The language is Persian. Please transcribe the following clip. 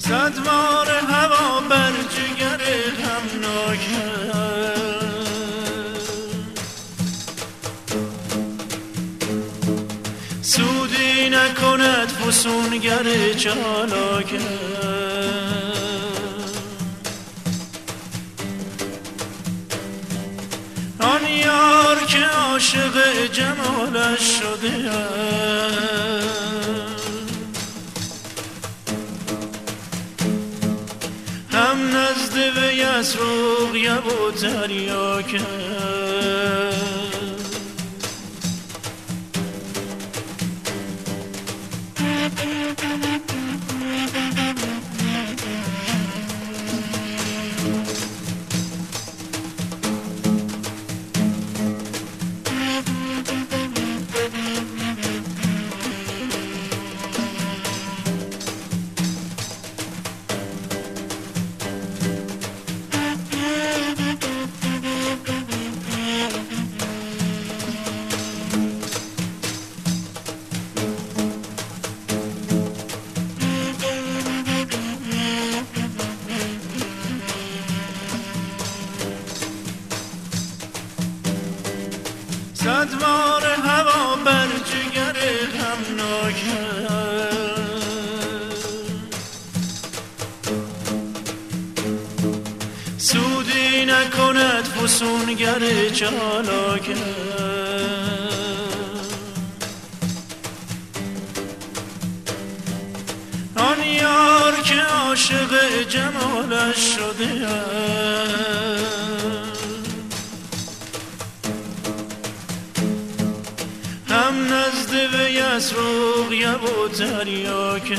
صد بار هوا بر جگر غمناک سودی نکند فسونگر چالاک آن یار که عاشق جمالش شده هم نزد وی از رقیه و تریاک صد بار هوا بر جگر غمناک سودی نکند فسونگر چالاک آن یار که عاشق جمالش شده هم نزد وی از رقیه و تریاک